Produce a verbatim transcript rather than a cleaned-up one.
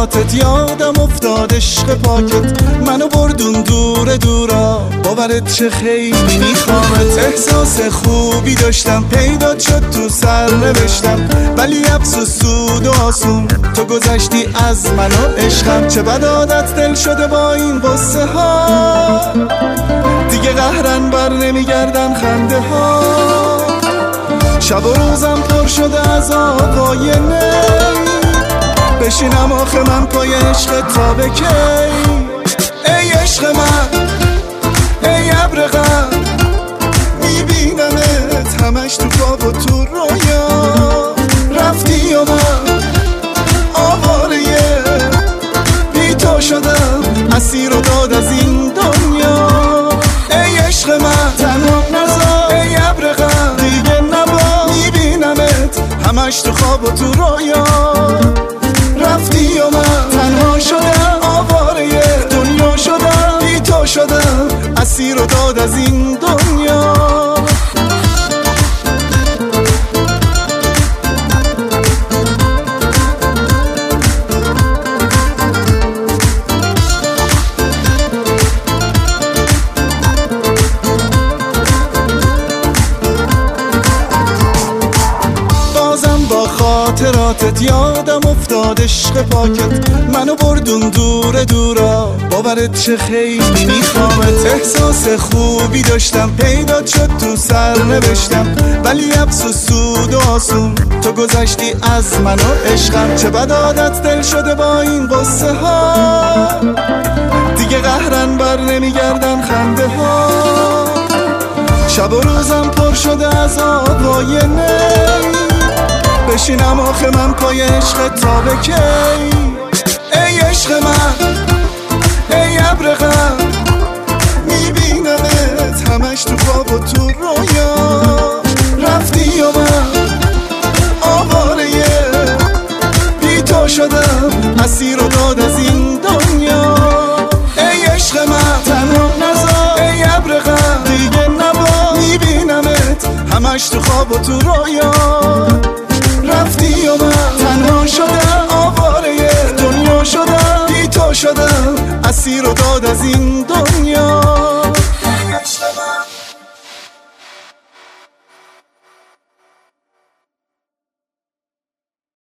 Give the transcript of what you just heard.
خاطراتت یادم افتاد عشق پاکت منو بردون دور دورا، باورت چه خیلی میخوامت. احساس خوبی داشتم پیدات شد تو سر نوشتم، ولی افسوس و سود و آسون تو گذشتی از من و عشقم. چه بد عادت دل شده با این قصه ها، دیگه قهرن بر نمیگردن خنده ها. شب و روزم پر شده از آقای نی، بشینم آخه من پای عشق تا به کی. ای عشق من ای ابر غم، میبینمت همش تو خواب و تو رویا. رفتی و من آواره بی تو شدم، اسیر و داد از این دنیا. ای عشق من تنها نذار، ای ابر غم دیگه نبا، میبینمت همش تو خواب و تو رویا. رفتی و من تنها شدم، آواره دنیا شدم، بی تو شدم، اسیر و داد از این دنیا. خاطراتت یادم افتاد عشق پاکت منو بردون دور دورا، باورت چه خیلی میخوامت. احساس خوبی داشتم پیدات شد تو سر نوشتم، ولی افسوس سود و آسون تو گذشتی از من و عشقم. چه بد عادت دل شده با این قصه ها، دیگه قهرن بر نمیگردن خنده ها. شب و روزم پر شده از آقای نی، بشینم آخه من پای عشق تا به کی. ای عشق من ای ابر غم، میبینمت همش تو خواب و تو رویا. رفتی و من آواره بی تو شدم، اسیر و داد از این دنیا. ای عشق من تنها نذار، ای ابر غم دیگه نبا، میبینمت همش تو خواب و تو رویا.